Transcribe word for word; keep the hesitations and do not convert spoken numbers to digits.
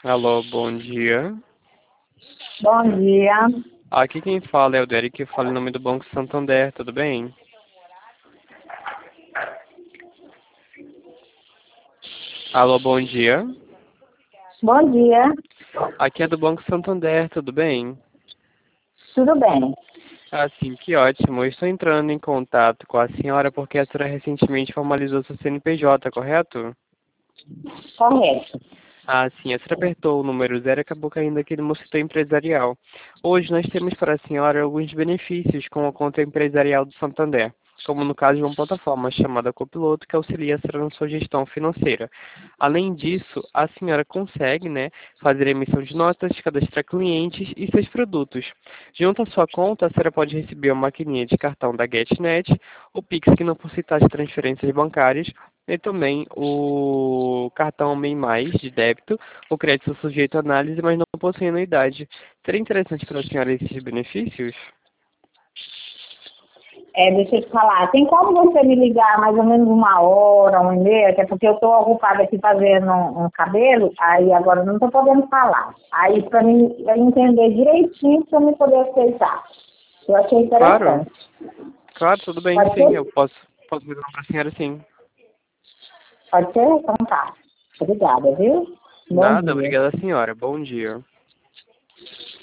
Alô, bom dia. Bom dia. Aqui quem fala é o Derek, fala em nome do Banco Santander, tudo bem? Alô, bom dia. Bom dia. Aqui é do Banco Santander, tudo bem? Tudo bem? Ah, sim, que ótimo. Eu estou entrando em contato com a senhora porque a senhora recentemente formalizou seu C N P J, correto? Correto. Ah, sim, a senhora apertou o número zero e acabou caindo aqui no meu setor empresarial. Hoje nós temos para a senhora alguns benefícios com a conta empresarial do Santander, como no caso de uma plataforma chamada Copiloto, que auxilia a senhora na sua gestão financeira. Além disso, a senhora consegue, né, fazer emissão de notas, cadastrar clientes e seus produtos. Junto à sua conta, a senhora pode receber uma maquininha de cartão da GetNet, o Pix, que não possui taxa de transferências bancárias, e também o cartão MEI Mais de débito, o crédito sujeito à análise, mas não possui anuidade. Seria interessante para a senhora esses benefícios? É, deixa eu te falar, tem como você me ligar mais ou menos uma hora, uma e meia, até porque eu estou ocupada aqui fazendo um, um cabelo, aí agora eu não estou podendo falar. Aí para mim pra eu entender direitinho para eu poder aceitar. Eu achei Claro, interessante. claro, tudo bem, Pode sim, eu ser? posso, posso ligar para a senhora, sim. Pode ser? Então tá. Obrigada, viu? Bom Nada, dia. obrigada, senhora. Bom dia.